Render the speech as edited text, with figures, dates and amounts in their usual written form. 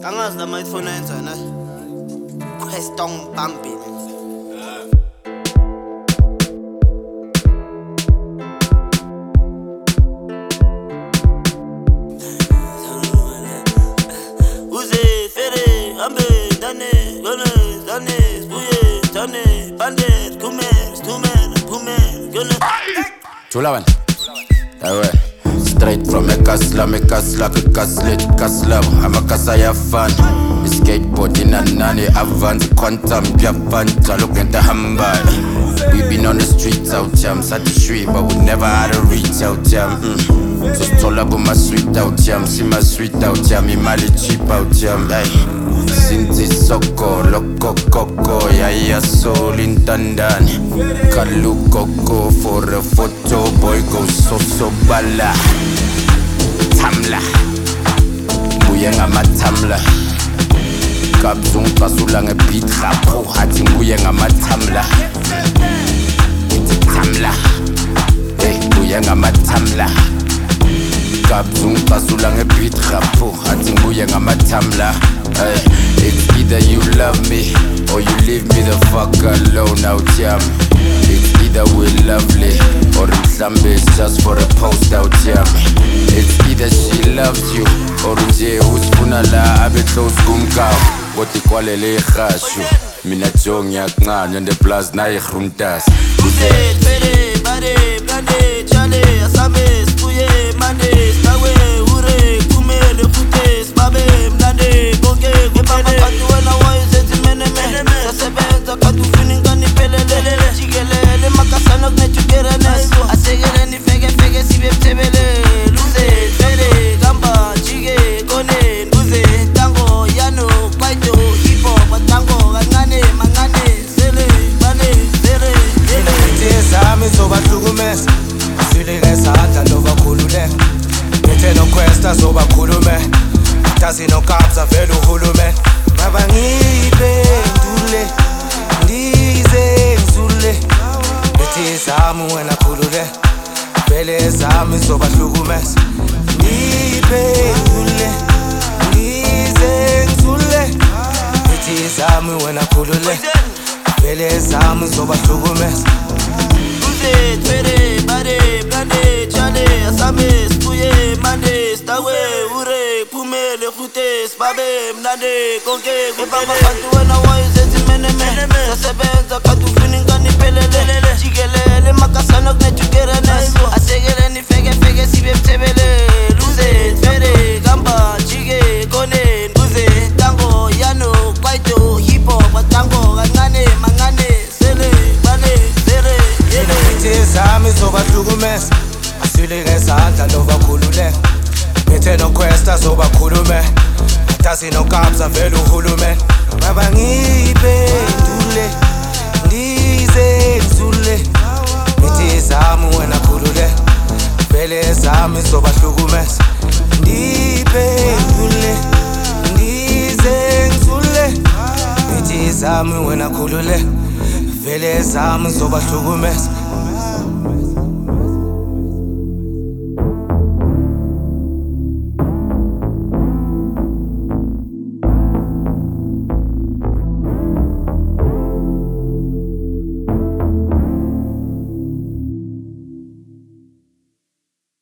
Kangazi la microphone yenza na question bumping. Uze fere ambe dane gone dane buye dane bandit kumer gone Chulawan. Straight from a kasla, kasla. I'm a kasaya fan. Skateboard in a nani, avance, quantum, Japan, look at the handbag. We been on the streets out jam, sat the street, but we never had a reach out jam. So it's all about my sweet out jam, see my sweet out jam, me mali cheap out jam. Sinti soko, loco coco, ya soul in Tandani. Kalu coco for a photo, boy go so bala. Tamla, buyenga matamla. Kabzung pasulang e beat rapo, hati buyenga matamla. Tamla, buyenga matamla. Kabzung pasulang e beat rapo, hati buyenga matamla. It's either you love me or you leave me the fuck alone out jam. It's either we're lovely or it's just for a post out jam. It's either she loves you or nje usfunala abe close kumkaw. Boti kwalele khashu mina jong yakncane and the plus na igruntas. Uze fere bare blande chale asame spuye mande stawe ure kumele kutes babe mlande konke kupapa kantu wena wayizenzi mene sasebenza kantu fini ngani pelele jikelele makasana kunethukerene asekele nifeke sibe mthebele luze fere gamba jike kone luze tango yano kwaito hip hop tango kancane mancane sele bane sele Zami zobahlukumeza Zile ngesandla nobakhulule Ngethe nokwesta zobakhulume Tazi nokabza vele uhulume Maba ngiphendule Ndize ngizule Ngethe zami wena khulule Vele zami zobahlukumeza Ngiphendule Ndize ngizule Ngethe zami wena khulule Vele zami zobahlukumeza Fere bare blande chale asame spuye mande stawe ure pumele khutes babe mnande konke kupapa kantu wena wayizenzi mene sasebenza kantu fini ngani pelele jikelele makasana kunethukerene asekele nifeke sibe mthebele luze fere gamba jike kone luze tango yano kwaito hip hop tango kancane mancane sele bane sele Zami zobahlukumeza Asile ngesandla nobakhulule Ngethe nokwesta zobakhulume Tazi nokabza vele uhulume Maba ngiphendule Ndize ngizule Ngethe zami wena khulule Vele zami zobahlukumeza Ndiphendule Ndize ngizule Ngethe zami wena khulule Vele zami zobahlukumeza